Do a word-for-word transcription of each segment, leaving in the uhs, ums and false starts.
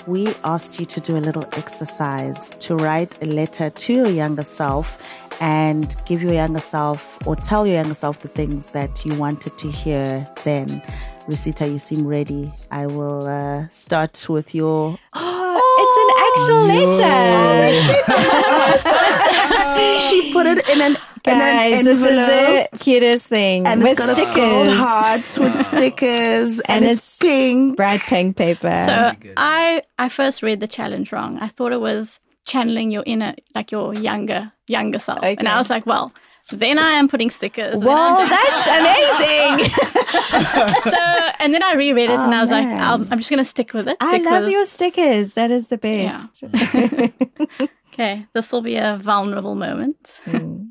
we asked you to do a little exercise to write a letter to your younger self and give your younger self or tell your younger self the things that you wanted to hear then. Rosita, you seem ready. I will uh, start with your... Oh, it's an actual letter. She put it in an Guys, in an this is envelope, the cutest thing. and with it's got stickers. a gold heart with stickers, and, And it's, it's pink. bright pink paper. So I, I first read the challenge wrong. I thought it was channeling your inner, like your younger, younger self. Okay. And I was like, well, then I am putting stickers. and then Well, I'm that's amazing. so, and then I reread it Oh, and I was man. like, I'm, I'm just going to stick with it. I love because- your stickers. That is the best. Okay, this will be a vulnerable moment. Mm.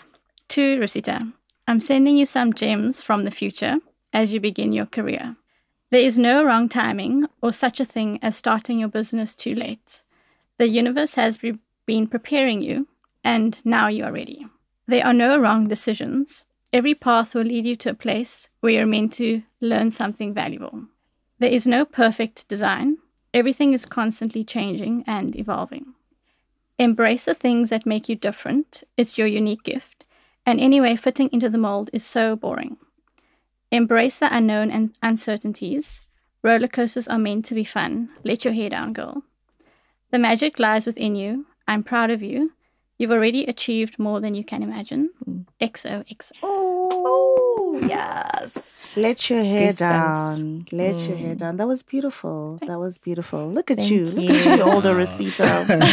To Rosita, I'm sending you some gems from the future as you begin your career. There is no wrong timing or such a thing as starting your business too late. The universe has be- been preparing you, and now you are ready. There are no wrong decisions. Every path will lead you to a place where you're meant to learn something valuable. There is no perfect design. Everything is constantly changing and evolving. Embrace the things that make you different. It's your unique gift. And anyway, fitting into the mold is so boring. Embrace the unknown and uncertainties. Roller coasters are meant to be fun. Let your hair down, girl. The magic lies within you. I'm proud of you. You've already achieved more than you can imagine. X O X O. Oh, yes. Let your hair Goosebumps. down. Let your hair down. That was beautiful. That was beautiful. Look at Thank you. Look you. at you, older Rosita.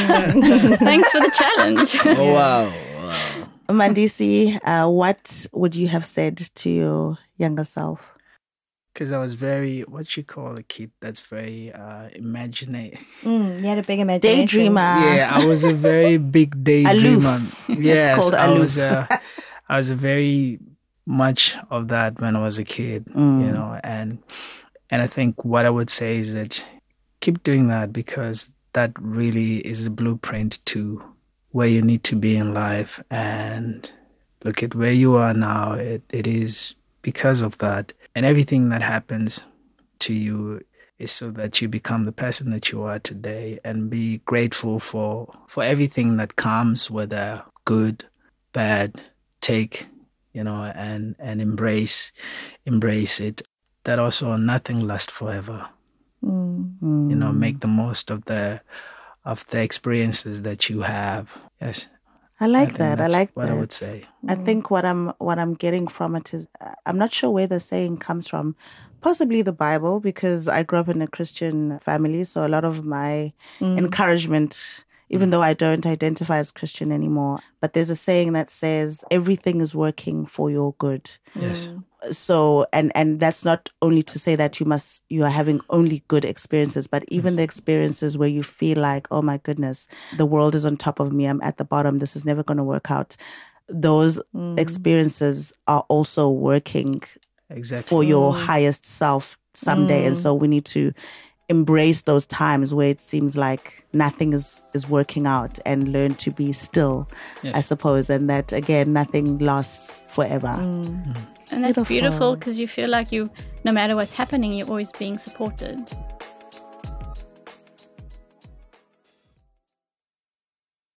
Thanks for the challenge. Oh, wow. wow. Mandisi, uh, what would you have said to your younger self? Because I was very, what you call a kid that's very uh, imaginative. Mm, you had a big imagination. Daydreamer. Yeah, I was a very big daydreamer. Aloof. Yes, called I aloof. was a, I was a very much of that when I was a kid, Mm. you know, and and I think what I would say is that keep doing that because that really is a blueprint to where you need to be in life. And look at where you are now. It it is because of that. And everything that happens to you is so that you become the person that you are today and be grateful for, for everything that comes, whether good, bad, take, you know, and, and embrace, embrace it. That also nothing lasts forever. Mm. You know, make the most of the, of the experiences that you have. Yes. I like think that. I that's like what that. I would say. I think what I'm what I'm getting from it is uh, I'm not sure where the saying comes from. Possibly the Bible, because I grew up in a Christian family, so a lot of my encouragement, even though I don't identify as Christian anymore, but there's a saying that says everything is working for your good. Yes. So and and that's not only to say that you must you are having only good experiences, but even the experiences where you feel like, oh my goodness, the world is on top of me, I'm at the bottom, this is never going to work out. Those experiences are also working Exactly. for your highest self someday. And so we need to embrace those times where it seems like nothing is, is working out and learn to be still, Yes. I suppose. And that, again, nothing lasts forever. And that's Beautiful. beautiful because you feel like you, no matter what's happening, you're always being supported.